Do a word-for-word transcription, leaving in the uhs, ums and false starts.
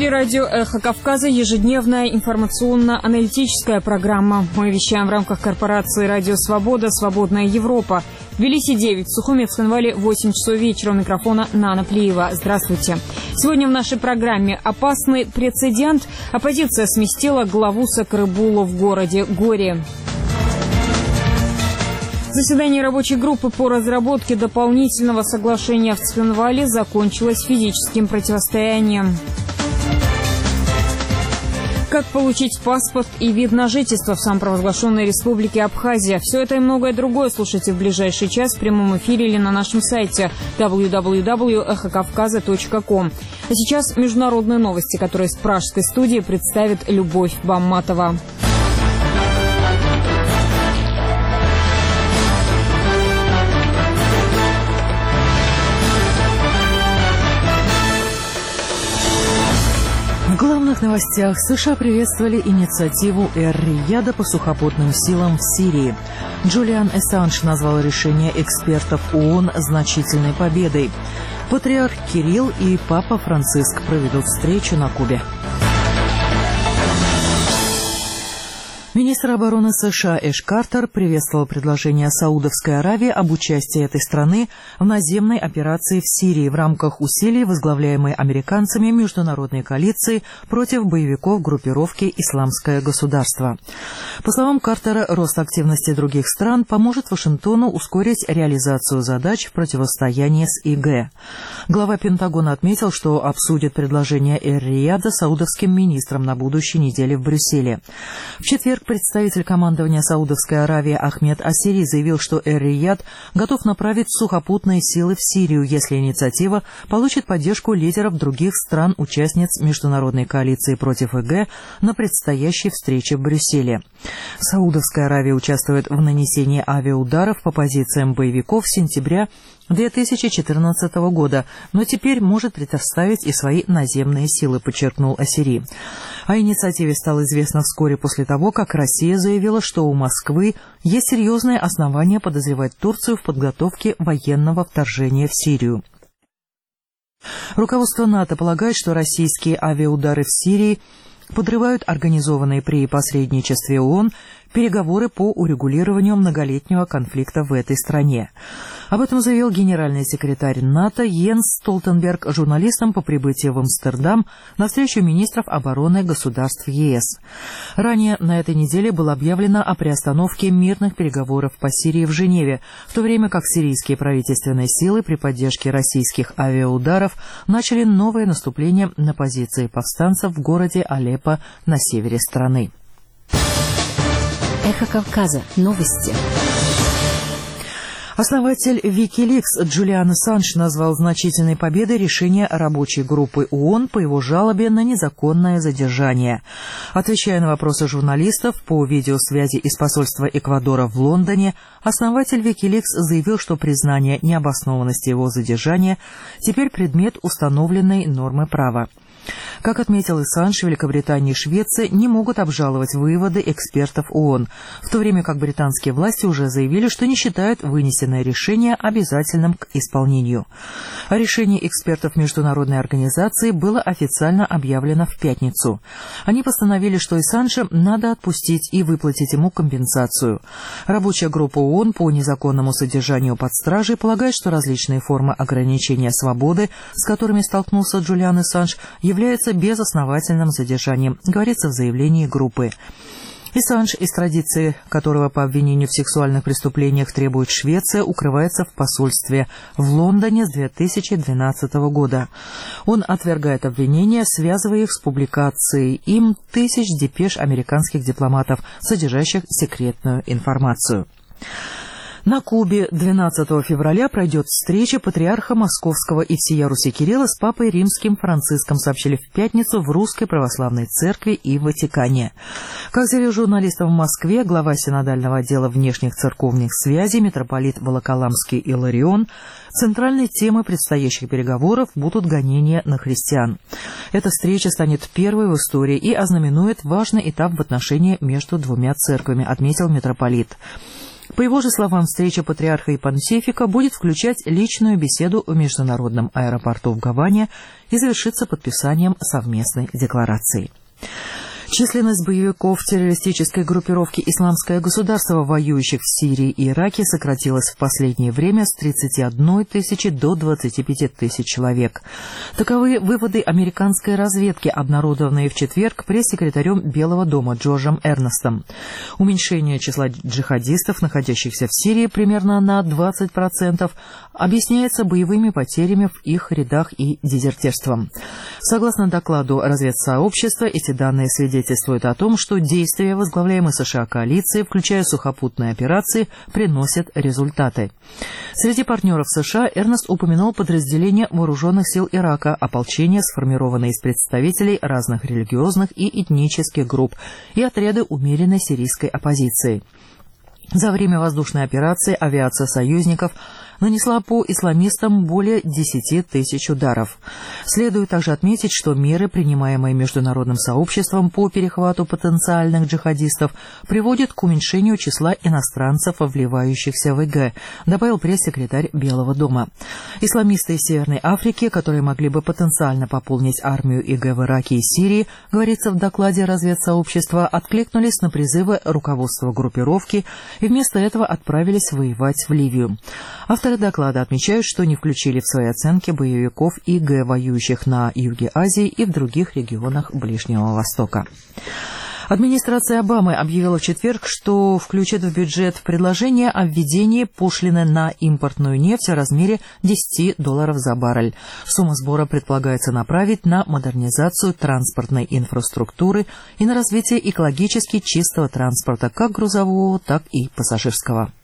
эфире радио «Эхо Кавказа» ежедневная информационно-аналитическая программа. Мы вещаем в рамках корпорации «Радио Свобода», «Свободная Европа». В Тбилиси девять, в Сухумецком вале восемь часов вечера. У микрофона Нана Плиева. Здравствуйте. Сегодня в нашей программе опасный прецедент. Оппозиция сместила главу Сакрыбула в городе Горе. Заседание рабочей группы по разработке дополнительного соглашения в Цхинвале закончилось физическим противостоянием. Как получить паспорт и вид на жительство в самопровозглашенной республике Абхазия? Все это и многое другое слушайте в ближайший час в прямом эфире или на нашем сайте дабл ю дабл ю дабл ю точка эхо кавказа точка ком. А сейчас международные новости, которые с пражской студии представит Любовь Бамматова. В главных новостях США приветствовали инициативу Эр-Рияда по сухопутным силам в Сирии. Джулиан Ассанж назвал решение экспертов ООН значительной победой. Патриарх Кирилл и Папа Франциск проведут встречу на Кубе. Министр обороны США Эш Картер приветствовал предложение Саудовской Аравии об участии этой страны в наземной операции в Сирии в рамках усилий, возглавляемой американцами международной коалиции против боевиков группировки «Исламское государство». По словам Картера, рост активности других стран поможет Вашингтону ускорить реализацию задач в противостоянии с ИГ. Глава Пентагона отметил, что обсудит предложение Эр-Рияда с саудовским министром на будущей неделе в Брюсселе. В четверг представитель командования Саудовской Аравии Ахмед Ассири заявил, что Эр-Рияд готов направить сухопутные силы в Сирию, если инициатива получит поддержку лидеров других стран-участниц международной коалиции против ИГ на предстоящей встрече в Брюсселе. Саудовская Аравия участвует в нанесении авиаударов по позициям боевиков с сентября две тысячи четырнадцатого года, но теперь может предоставить и свои наземные силы, подчеркнул Ассири. О инициативе стало известно вскоре после того, как Россия заявила, что у Москвы есть серьезные основания подозревать Турцию в подготовке военного вторжения в Сирию. Руководство НАТО полагает, что российские авиаудары в Сирии подрывают организованные при посредничестве ООН переговоры по урегулированию многолетнего конфликта в этой стране. Об этом заявил генеральный секретарь НАТО Йенс Столтенберг журналистам по прибытии в Амстердам на встречу министров обороны государств ЕС. Ранее на этой неделе было объявлено о приостановке мирных переговоров по Сирии в Женеве, в то время как сирийские правительственные силы при поддержке российских авиаударов начали новое наступление на позиции повстанцев в городе Алеппо на севере страны. Эхо Кавказа. Новости. Основатель Викиликс Джулиан Ассанж назвал значительной победой решение рабочей группы ООН по его жалобе на незаконное задержание. Отвечая на вопросы журналистов по видеосвязи из посольства Эквадора в Лондоне, основатель Викиликс заявил, что признание необоснованности его задержания теперь предмет установленной нормы права. Как отметил Ассанж, Великобритания и Швеция не могут обжаловать выводы экспертов ООН, в то время как британские власти уже заявили, что не считают вынесенное решение обязательным к исполнению. А решение экспертов международной организации было официально объявлено в пятницу. Они постановили, что Ассанжа надо отпустить и выплатить ему компенсацию. Рабочая группа ООН по незаконному содержанию под стражей полагает, что различные формы ограничения свободы, с которыми столкнулся Джулиан Ассанж, является безосновательным задержанием, говорится в заявлении группы. Ассанж, из традиции которого по обвинению в сексуальных преступлениях требует Швеция, укрывается в посольстве в Лондоне с две тысячи двенадцатого года. Он отвергает обвинения, связывая их с публикацией им тысяч депеш американских дипломатов, содержащих секретную информацию. На Кубе двенадцатого февраля пройдет встреча патриарха Московского и всея Руси Кирилла с папой римским Франциском, сообщили в пятницу в Русской Православной Церкви и Ватикане. Как заявил журналистам в Москве глава синодального отдела внешних церковных связей митрополит Волоколамский Иларион, центральной темой предстоящих переговоров будут гонения на христиан. Эта встреча станет первой в истории и ознаменует важный этап в отношениях между двумя церквями, отметил митрополит. По его же словам, встреча патриарха и понтифика будет включать личную беседу в международном аэропорту в Гаване и завершится подписанием совместной декларации. Численность боевиков террористической группировки «Исламское государство», воюющих в Сирии и Ираке, сократилась в последнее время с тридцати одной тысячи до двадцати пяти тысяч человек. Таковы выводы американской разведки, обнародованные в четверг пресс-секретарем Белого дома Джорджем Эрнестом. Уменьшение числа джихадистов, находящихся в Сирии, примерно на двадцать процентов, объясняется боевыми потерями в их рядах и дезертирством. Согласно докладу разведсообщества, эти данные свидетельствуют о том, что действия возглавляемой США коалиции, включая сухопутные операции, приносят результаты. Среди партнеров США Эрнест упомянул подразделения вооруженных сил Ирака, ополчение, сформированное из представителей разных религиозных и этнических групп, и отряды умеренной сирийской оппозиции. За время воздушной операции авиация союзников нанесла по исламистам более десяти тысяч ударов. Следует также отметить, что меры, принимаемые международным сообществом по перехвату потенциальных джихадистов, приводят к уменьшению числа иностранцев, вливающихся в ИГ, добавил пресс-секретарь Белого дома. Исламисты из Северной Африки, которые могли бы потенциально пополнить армию ИГ в Ираке и Сирии, говорится в докладе разведсообщества, откликнулись на призывы руководства группировки и вместо этого отправились воевать в Ливию. Авторы доклада отмечают, что не включили в свои оценки боевиков ИГ, воюющих на юге Азии и в других регионах Ближнего Востока. Администрация Обамы объявила в четверг, что включит в бюджет предложение о введении пошлины на импортную нефть в размере десяти долларов за баррель. Сумма сбора предполагается направить на модернизацию транспортной инфраструктуры и на развитие экологически чистого транспорта, как грузового, так и пассажирского.